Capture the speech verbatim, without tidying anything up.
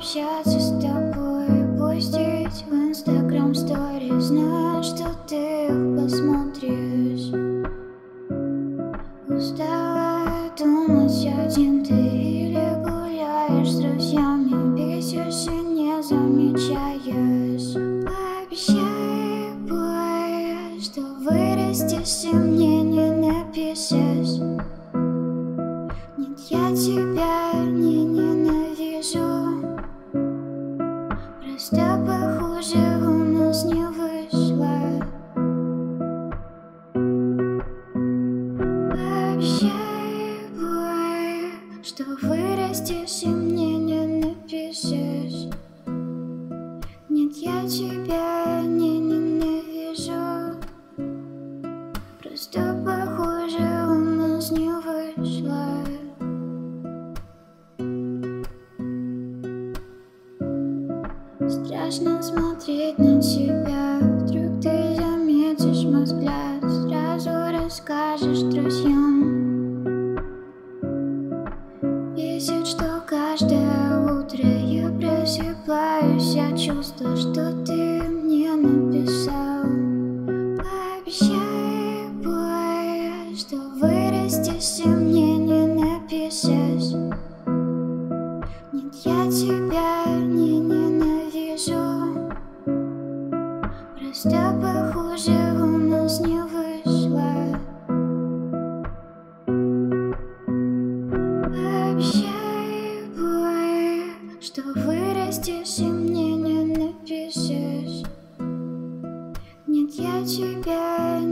общаться с тобой, постить в инстаграм стори, знаю, что ты их посмотришь. Устала думать, один ты или гуляешь с друзьями, бесишь и не замечаешь. Пообещай, бой, что вырастешь и мне не напишешь. Нет, я тебя не ненавижу, просто похуже у нас не вышло. Пообещай, бой, что вырастешь и мне не напишешь. Нет, я тебя не ненавижу, просто похуже у нас не вышло. Страшно смотреть на тебя, вдруг ты заметишь мой взгляд, сразу расскажешь друзьям. Бесит, что каждое утро я просыпаюсь от чувства, что ты мне написал. Пообещай, бой, что вырастешь и мне не напишешь. Нет, я тебя не ненавижу, просто похуже у нас не вышло. Пообещай, бой, что вырастешь и мне не напишешь. Нет, я тебя